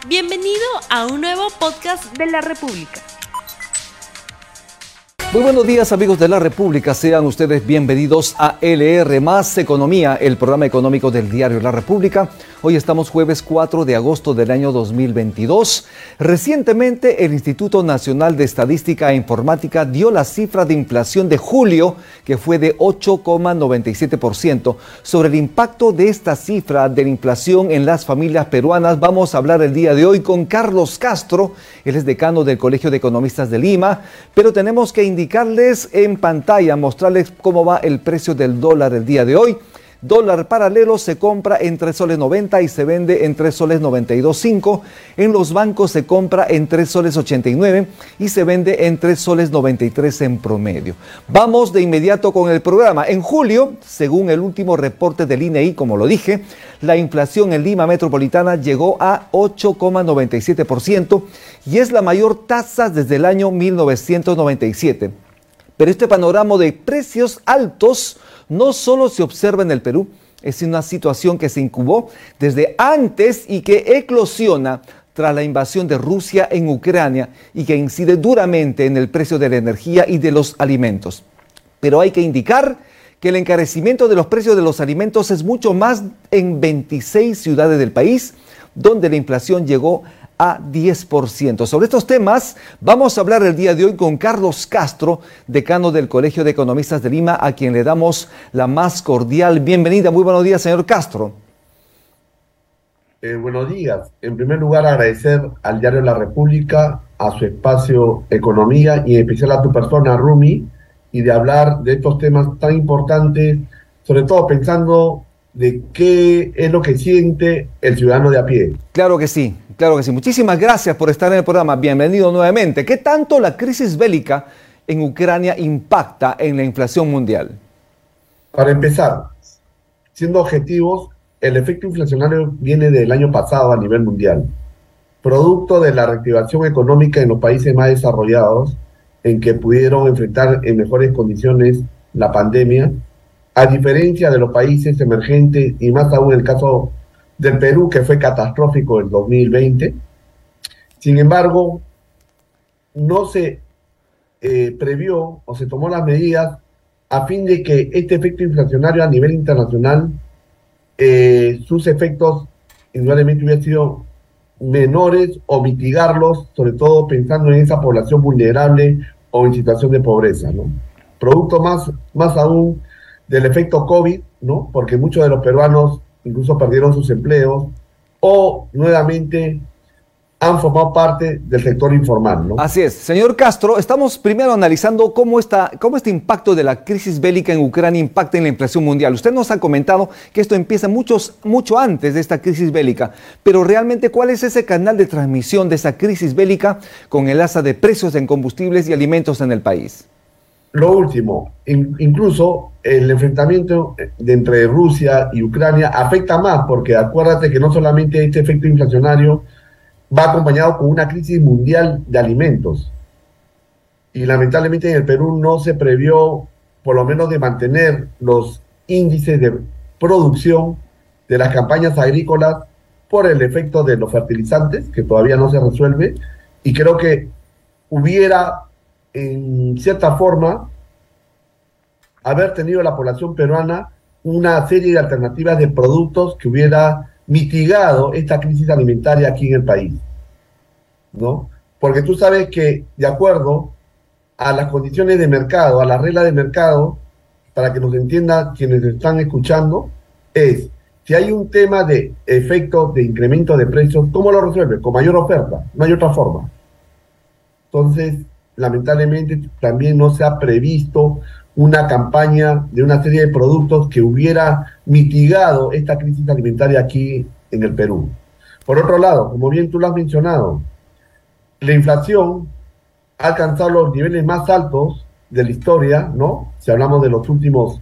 Bienvenido a un nuevo podcast de La República. Muy buenos días, amigos de La República, sean ustedes bienvenidos a LR Más Economía, el programa económico del diario La República. Hoy estamos jueves 4 de agosto del año 2022. Recientemente el Instituto Nacional de Estadística e Informática dio la cifra de inflación de julio, que fue de 8,97%. Sobre el impacto de esta cifra de la inflación en las familias peruanas, vamos a hablar el día de hoy con Carlos Castro. Él es decano del Colegio de Economistas de Lima, pero tenemos que indicarles en pantalla, mostrarles cómo va el precio del dólar el día de hoy. Dólar paralelo se compra en 3 soles 90 y se vende en 3 soles 92.5. En los bancos se compra en 3 soles 89 y se vende en 3 soles 93 en promedio. Vamos de inmediato con el programa. En julio, según el último reporte del INEI, como lo dije, la inflación en Lima metropolitana llegó a 8,97% y es la mayor tasa desde el año 1997. Pero este panorama de precios altos no solo se observa en el Perú, es una situación que se incubó desde antes y que eclosiona tras la invasión de Rusia en Ucrania y que incide duramente en el precio de la energía y de los alimentos. Pero hay que indicar que el encarecimiento de los precios de los alimentos es mucho más en 26 ciudades del país, donde la inflación llegó a 10%. Sobre estos temas vamos a hablar el día de hoy con Carlos Castro, decano del Colegio de Economistas de Lima, a quien le damos la más cordial bienvenida. Muy buenos días, señor Castro. Buenos días. En primer lugar, agradecer al diario La República, a su espacio Economía y en especial a tu persona, Rumi, y de hablar de estos temas tan importantes, sobre todo pensando de qué es lo que siente el ciudadano de a pie. Claro que sí, claro que sí. Muchísimas gracias por estar en el programa. Bienvenido nuevamente. ¿Qué tanto la crisis bélica en Ucrania impacta en la inflación mundial? Para empezar, siendo objetivos, el efecto inflacionario viene del año pasado a nivel mundial, producto de la reactivación económica en los países más desarrollados, en que pudieron enfrentar en mejores condiciones la pandemia, a diferencia de los países emergentes y más aún el caso del Perú, que fue catastrófico en 2020. Sin embargo, no se previó o se tomó las medidas a fin de que este efecto inflacionario a nivel internacional, sus efectos indudablemente hubieran sido menores o mitigarlos, sobre todo pensando en esa población vulnerable o en situación de pobreza, ¿no? Producto más aún del efecto COVID, ¿no? Porque muchos de los peruanos incluso perdieron sus empleos o nuevamente han formado parte del sector informal, ¿no? Así es. Señor Castro, estamos primero analizando cómo este impacto de la crisis bélica en Ucrania impacta en la inflación mundial. Usted nos ha comentado que esto empieza mucho antes de esta crisis bélica, pero realmente, ¿cuál es ese canal de transmisión de esa crisis bélica con el alza de precios en combustibles y alimentos en el país? Lo último, incluso el enfrentamiento entre Rusia y Ucrania afecta más, porque acuérdate que no solamente este efecto inflacionario va acompañado con una crisis mundial de alimentos. Y lamentablemente en el Perú no se previó, por lo menos, de mantener los índices de producción de las campañas agrícolas por el efecto de los fertilizantes, que todavía no se resuelve, y creo que hubiera, en cierta forma, haber tenido la población peruana una serie de alternativas de productos que hubiera mitigado esta crisis alimentaria aquí en el país, ¿no? Porque tú sabes que, de acuerdo a las condiciones de mercado, a la regla de mercado, para que nos entiendan quienes están escuchando, es, si hay un tema de efecto de incremento de precios, ¿cómo lo resuelve? Con mayor oferta, no hay otra forma. Entonces, lamentablemente también no se ha previsto una campaña de una serie de productos que hubiera mitigado esta crisis alimentaria aquí en el Perú. Por otro lado, como bien tú lo has mencionado, la inflación ha alcanzado los niveles más altos de la historia, ¿no? Si hablamos de los últimos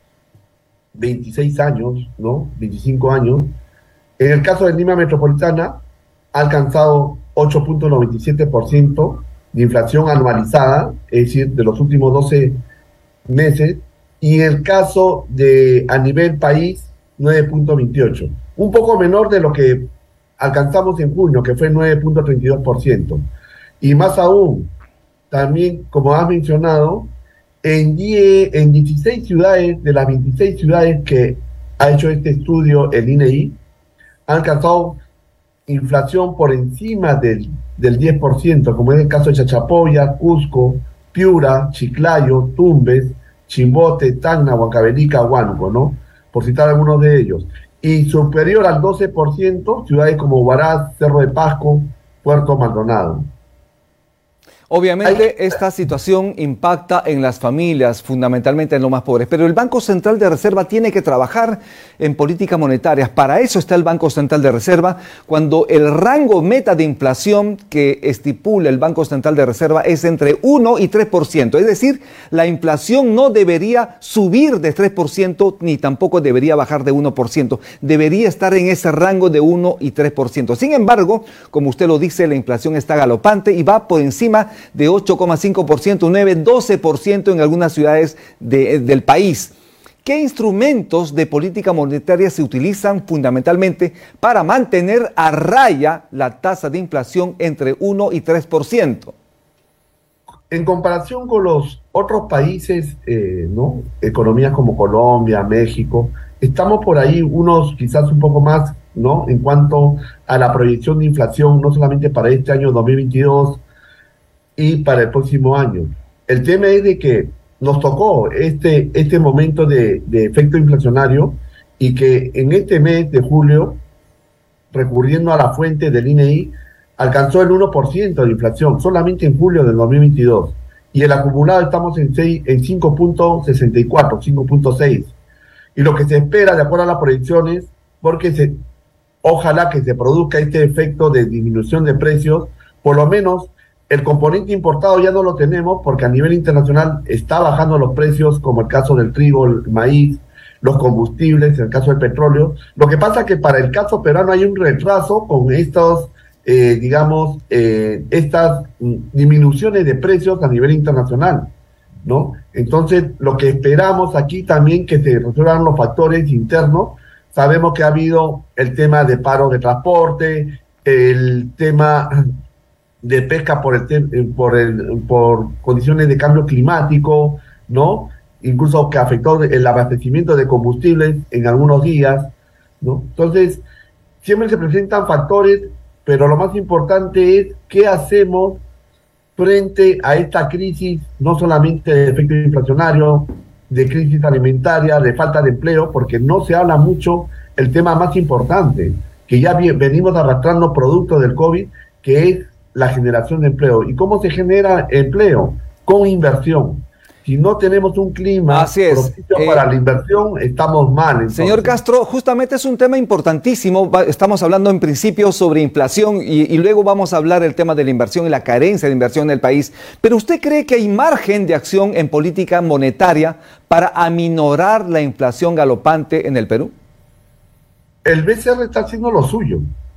26 años, ¿no? 25 años. En el caso de Lima Metropolitana, ha alcanzado 8,97% de inflación anualizada, es decir, de los últimos 12 meses, y en el caso de a nivel país, 9,28%. Un poco menor de lo que alcanzamos en junio, que fue 9.32%. Y más aún, también, como has mencionado, en 16 ciudades, de las 26 ciudades que ha hecho este estudio el INEI, han alcanzado inflación por encima del 10%, como es el caso de Chachapoyas, Cusco, Piura, Chiclayo, Tumbes, Chimbote, Tacna, Huancavelica, Huánuco, ¿no? Por citar algunos de ellos. Y superior al 12%, ciudades como Huaraz, Cerro de Pasco, Puerto Maldonado. Obviamente esta situación impacta en las familias, fundamentalmente en los más pobres, pero el Banco Central de Reserva tiene que trabajar en políticas monetarias. Para eso está el Banco Central de Reserva, cuando el rango meta de inflación que estipula el Banco Central de Reserva es entre 1 y 3%. Es decir, la inflación no debería subir de 3% ni tampoco debería bajar de 1%. Debería estar en ese rango de 1 y 3%. Sin embargo, como usted lo dice, la inflación está galopante y va por encima de 8,5%, 9, 12% en algunas ciudades del país. ¿Qué instrumentos de política monetaria se utilizan fundamentalmente para mantener a raya la tasa de inflación entre 1 y 3%? En comparación con los otros países, ¿no? Economías como Colombia, México, estamos por ahí unos quizás un poco más, ¿no? En cuanto a la proyección de inflación, no solamente para este año 2022, y para el próximo año. El tema es de que nos tocó este momento de efecto inflacionario y que en este mes de julio, recurriendo a la fuente del INEI, alcanzó el 1% de inflación solamente en julio del 2022 y el acumulado estamos en 5.64, 5.6, y lo que se espera de acuerdo a las proyecciones, porque ojalá que se produzca este efecto de disminución de precios, por lo menos el componente importado ya no lo tenemos porque a nivel internacional está bajando los precios, como el caso del trigo, el maíz, los combustibles, en el caso del petróleo. Lo que pasa es que para el caso peruano hay un retraso con estas disminuciones de precios a nivel internacional, ¿no? Entonces, lo que esperamos aquí también que se resuelvan los factores internos. Sabemos que ha habido el tema de paro de transporte, el tema de pesca por condiciones de cambio climático, ¿no? Incluso que afectó el abastecimiento de combustibles en algunos días, ¿no? Entonces, siempre se presentan factores, pero lo más importante es qué hacemos frente a esta crisis, no solamente de efecto inflacionario, de crisis alimentaria, de falta de empleo, porque no se habla mucho el tema más importante, que ya venimos arrastrando producto del COVID, que es la generación de empleo. ¿Y cómo se genera empleo? Con inversión. Si no tenemos un clima propicio para la inversión, estamos mal. Entonces. Señor Castro, justamente es un tema importantísimo. Estamos hablando en principio sobre inflación y luego vamos a hablar del tema de la inversión y la carencia de inversión en el país. Pero ¿usted cree que hay margen de acción en política monetaria para aminorar la inflación galopante en el Perú? El BCR está haciendo lo suyo,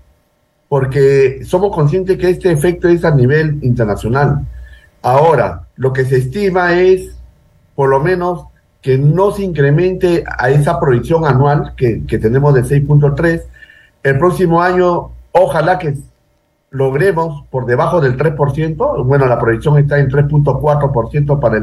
porque somos conscientes que este efecto es a nivel internacional. Ahora, lo que se estima es, por lo menos, que no se incremente a esa proyección anual que tenemos de 6.3. El próximo año, ojalá que logremos por debajo del 3%. Bueno, la proyección está en 3.4% para el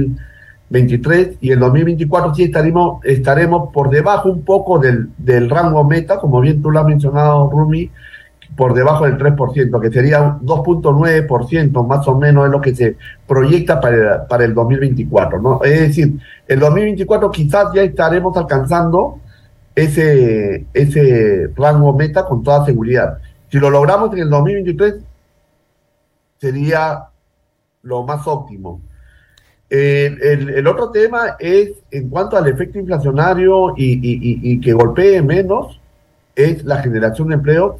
2023 y el 2024 sí estaremos por debajo un poco del rango meta, como bien tú lo has mencionado, Rumi, por debajo del 3%, que sería un 2.9% más o menos es lo que se proyecta para el 2024, ¿no? Es decir, el 2024 quizás ya estaremos alcanzando ese rango meta con toda seguridad. Si lo logramos en el 2023, sería lo más óptimo. El otro tema es, en cuanto al efecto inflacionario y que golpee menos, es la generación de empleo,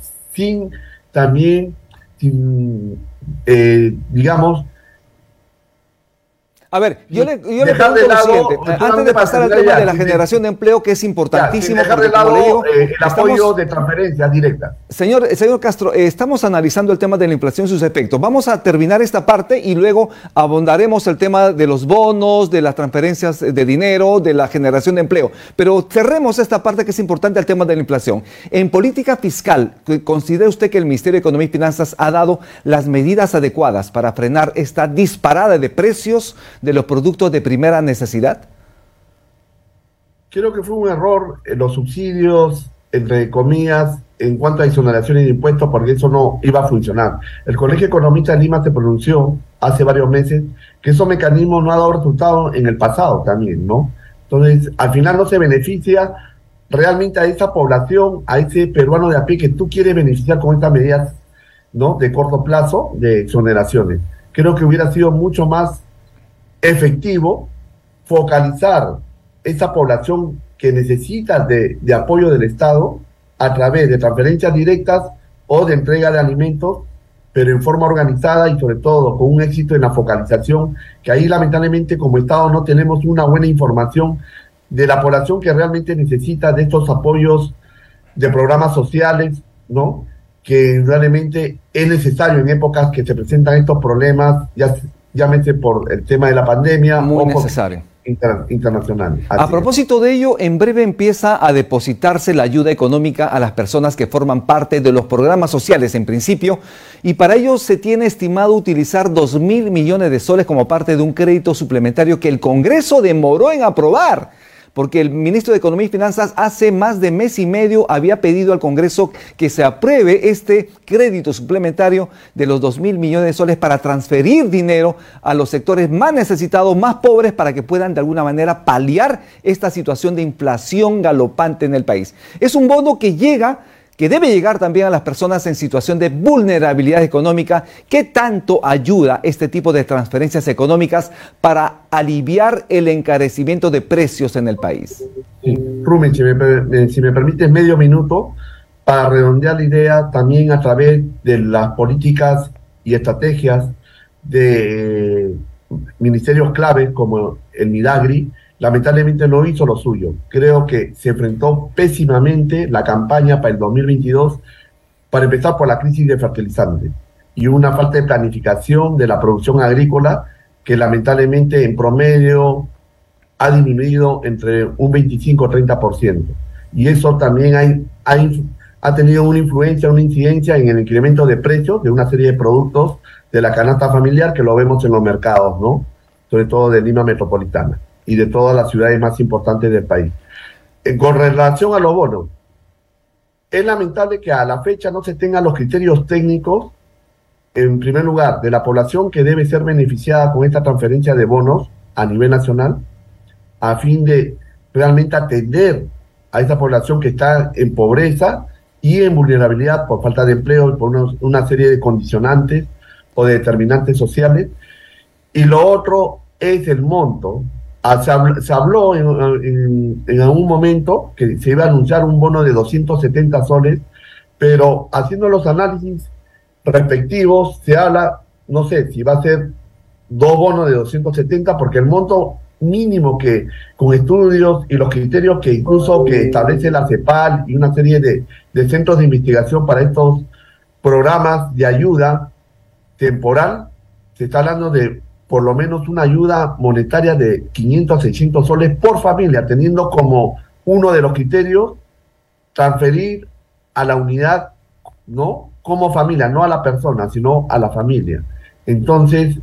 digamos... A ver, yo le dejar pregunto de lo lado, siguiente, antes de pasar al tema de la generación de empleo, que es importantísimo. Dejar de lado el apoyo de transferencias directas. Señor Castro, estamos analizando el tema de la inflación y sus efectos. Vamos a terminar esta parte y luego abondaremos el tema de los bonos, de las transferencias de dinero, de la generación de empleo. Pero cerremos esta parte que es importante al tema de la inflación. En política fiscal, ¿considera usted que el Ministerio de Economía y Finanzas ha dado las medidas adecuadas para frenar esta disparada de precios de los productos de primera necesidad? Creo que fue un error los subsidios, entre comillas, en cuanto a exoneraciones de impuestos, porque eso no iba a funcionar. El Colegio de Economistas de Lima se pronunció hace varios meses que esos mecanismos no han dado resultados en el pasado también, ¿no? Entonces, al final no se beneficia realmente a esa población, a ese peruano de a pie que tú quieres beneficiar con estas medidas, ¿no?, de corto plazo de exoneraciones. Creo que hubiera sido mucho más efectivo focalizar esa población que necesita de apoyo del Estado a través de transferencias directas o de entrega de alimentos, pero en forma organizada y sobre todo con un éxito en la focalización, que ahí lamentablemente como Estado no tenemos una buena información de la población que realmente necesita de estos apoyos de programas sociales, ¿no?, que realmente es necesario en épocas que se presentan estos problemas, llámese por el tema de la pandemia. Muy necesario. Internacional. A propósito de ello, en breve empieza a depositarse la ayuda económica a las personas que forman parte de los programas sociales en principio, y para ello se tiene estimado utilizar 2.000 millones de soles como parte de un crédito suplementario que el Congreso demoró en aprobar. Porque el ministro de Economía y Finanzas hace más de mes y medio había pedido al Congreso que se apruebe este crédito suplementario de los 2.000 millones de soles para transferir dinero a los sectores más necesitados, más pobres, para que puedan de alguna manera paliar esta situación de inflación galopante en el país. Es un bono que debe llegar también a las personas en situación de vulnerabilidad económica. ¿Qué tanto ayuda este tipo de transferencias económicas para aliviar el encarecimiento de precios en el país? Sí. Rumen, si me permites medio minuto para redondear la idea también a través de las políticas y estrategias de ministerios claves como el Midagri. Lamentablemente no hizo lo suyo. Creo que se enfrentó pésimamente la campaña para el 2022, para empezar por la crisis de fertilizantes y una falta de planificación de la producción agrícola que lamentablemente en promedio ha disminuido entre un 25-30%. Y eso también ha tenido una influencia, una incidencia en el incremento de precios de una serie de productos de la canasta familiar que lo vemos en los mercados, ¿no?, sobre todo de Lima metropolitana y de todas las ciudades más importantes del país. Con relación a los bonos, es lamentable que a la fecha no se tengan los criterios técnicos, en primer lugar, de la población que debe ser beneficiada con esta transferencia de bonos a nivel nacional, a fin de realmente atender a esa población que está en pobreza y en vulnerabilidad por falta de empleo y por una serie de condicionantes o de determinantes sociales. Y lo otro es el monto. Se habló en algún momento que se iba a anunciar un bono de 270 soles, pero haciendo los análisis respectivos se habla, no sé, si va a ser 2 bonos de 270, porque el monto mínimo que con estudios y los criterios que incluso que establece la CEPAL y una serie de centros de investigación para estos programas de ayuda temporal, se está hablando de por lo menos una ayuda monetaria de 500 a 600 soles por familia, teniendo como uno de los criterios transferir a la unidad, ¿no?, como familia, no a la persona, sino a la familia. Entonces,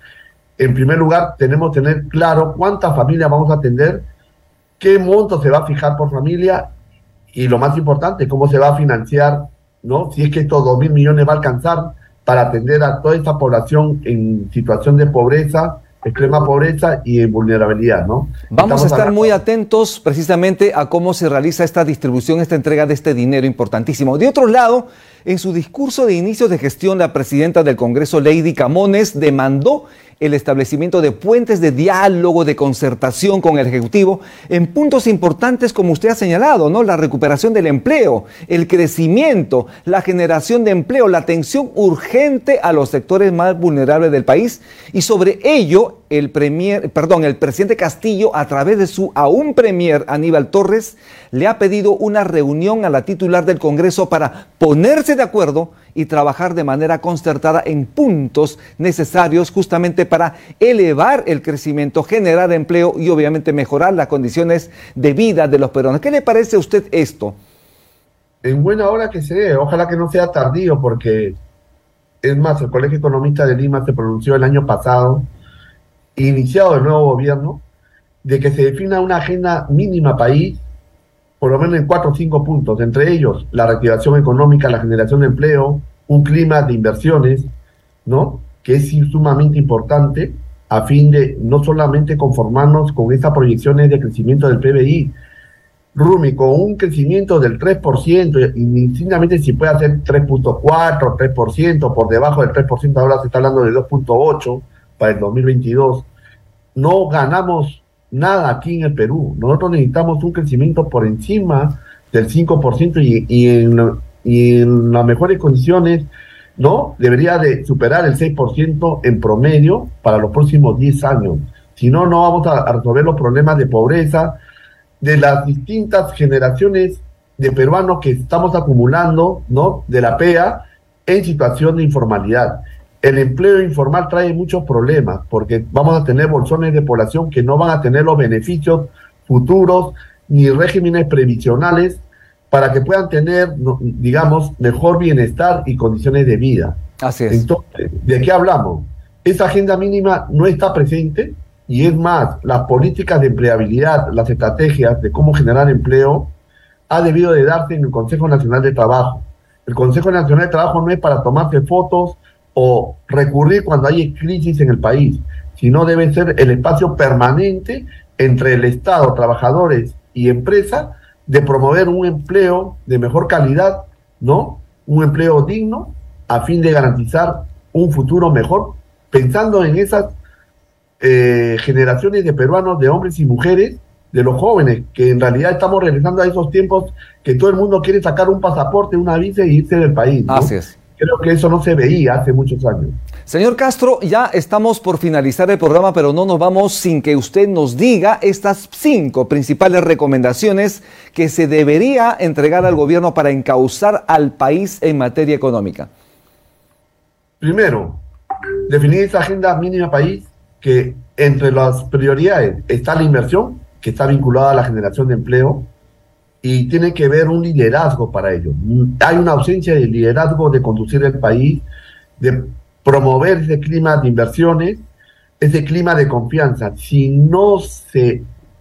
en primer lugar, tenemos que tener claro cuántas familias vamos a atender, qué monto se va a fijar por familia y lo más importante, cómo se va a financiar, ¿no?, si es que estos 2.000 millones va a alcanzar para atender a toda esta población en situación de pobreza, extrema pobreza y en vulnerabilidad, ¿no? Vamos a estar muy atentos precisamente a cómo se realiza esta distribución, esta entrega de este dinero importantísimo. De otro lado, en su discurso de inicio de gestión, la presidenta del Congreso, Lady Camones, demandó el establecimiento de puentes de diálogo, de concertación con el Ejecutivo en puntos importantes como usted ha señalado, ¿no? La recuperación del empleo, el crecimiento, la generación de empleo, la atención urgente a los sectores más vulnerables del país, y sobre ello el presidente Castillo, a través de su aún premier Aníbal Torres, le ha pedido una reunión a la titular del Congreso para ponerse de acuerdo y trabajar de manera concertada en puntos necesarios justamente para elevar el crecimiento, generar empleo y obviamente mejorar las condiciones de vida de los peruanos. ¿Qué le parece a usted esto? En buena hora que se dé, ojalá que no sea tardío, porque es más, el Colegio Economista de Lima se pronunció el año pasado, iniciado el nuevo gobierno, de que se defina una agenda mínima país, por lo menos en 4 o 5 puntos, entre ellos la reactivación económica, la generación de empleo, un clima de inversiones, ¿no?, que es sumamente importante a fin de no solamente conformarnos con estas proyecciones de crecimiento del PBI, Rumi, con un crecimiento del 3%, indistintamente si puede hacer 3.4, 3%, por debajo del 3%, ahora se está hablando de 2.8 para el 2022, no ganamos nada aquí en el Perú. Nosotros necesitamos un crecimiento por encima del 5% y en las mejores condiciones, ¿no?, debería de superar el 6% en promedio para los próximos 10 años. Si no, no vamos a resolver los problemas de pobreza de las distintas generaciones de peruanos que estamos acumulando, ¿no?, de la PEA en situación de informalidad. El empleo informal trae muchos problemas porque vamos a tener bolsones de población que no van a tener los beneficios futuros ni regímenes previsionales para que puedan tener, digamos, mejor bienestar y condiciones de vida. Así es. Entonces, ¿de qué hablamos? Esa agenda mínima no está presente. Y es más, las políticas de empleabilidad, las estrategias de cómo generar empleo, ha debido de darse en el Consejo Nacional de Trabajo. El Consejo Nacional de Trabajo no es para tomarse fotos o recurrir cuando hay crisis en el país, sino debe ser el espacio permanente entre el Estado, trabajadores y empresa, de promover un empleo de mejor calidad, ¿no?, un empleo digno, a fin de garantizar un futuro mejor, pensando en esas generaciones de peruanos, de hombres y mujeres, de los jóvenes, que en realidad estamos regresando a esos tiempos que todo el mundo quiere sacar un pasaporte, una visa y irse del país, ¿no? Así es. Creo que eso no se veía hace muchos años. Señor Castro, ya estamos por finalizar el programa, pero no nos vamos sin que usted nos diga estas 5 principales recomendaciones que se debería entregar al gobierno para encauzar al país en materia económica. Primero, definir esa agenda mínima país, que entre las prioridades está la inversión, que está vinculada a la generación de empleo, y tiene que ver un liderazgo para ello. Hay una ausencia de liderazgo de conducir el país, de promover ese clima de inversiones, ese clima de confianza. Si no se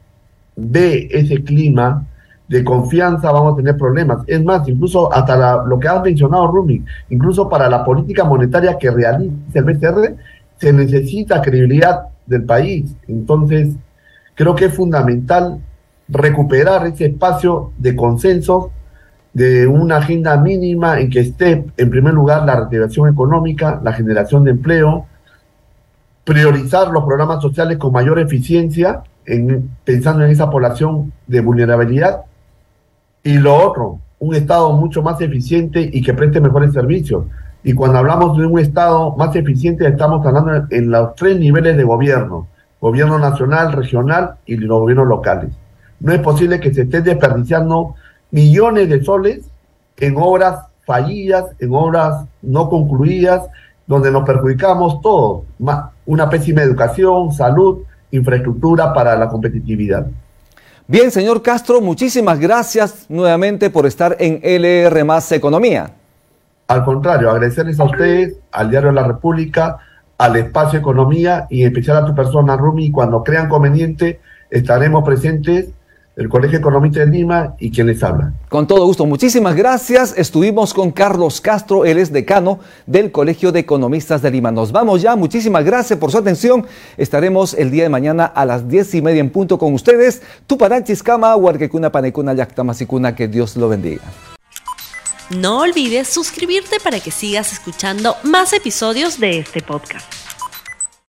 ve ese clima de confianza, vamos a tener problemas. Es más, incluso hasta lo que has mencionado, Rumi, incluso para la política monetaria que realiza el BCR, se necesita credibilidad del país. Entonces, creo que es fundamental recuperar ese espacio de consenso, de una agenda mínima en que esté, en primer lugar, la reactivación económica, la generación de empleo, priorizar los programas sociales con mayor eficiencia, pensando en esa población de vulnerabilidad, y lo otro, un Estado mucho más eficiente y que preste mejores servicios. Y cuando hablamos de un Estado más eficiente, estamos hablando en los 3 niveles de gobierno: gobierno nacional, regional y los gobiernos locales. No es posible que se estén desperdiciando millones de soles en obras fallidas, en obras no concluidas, donde nos perjudicamos todos. Una pésima educación, salud, infraestructura para la competitividad. Bien, señor Castro, muchísimas gracias nuevamente por estar en LR Más Economía. Al contrario, agradecerles a ustedes, al Diario La República, al Espacio Economía y en especial a tu persona, Rumi. Cuando crean conveniente, estaremos presentes, el Colegio Economista de Lima y quienes hablan. Con todo gusto, muchísimas gracias. Estuvimos con Carlos Castro, él es decano del Colegio de Economistas de Lima. Nos vamos ya, muchísimas gracias por su atención. Estaremos el día de mañana a las 10:30 en punto con ustedes. Tuparanchis Kama, Huarquecuna, Panecuna, Yactamasicuna, que Dios lo bendiga. No olvides suscribirte para que sigas escuchando más episodios de este podcast.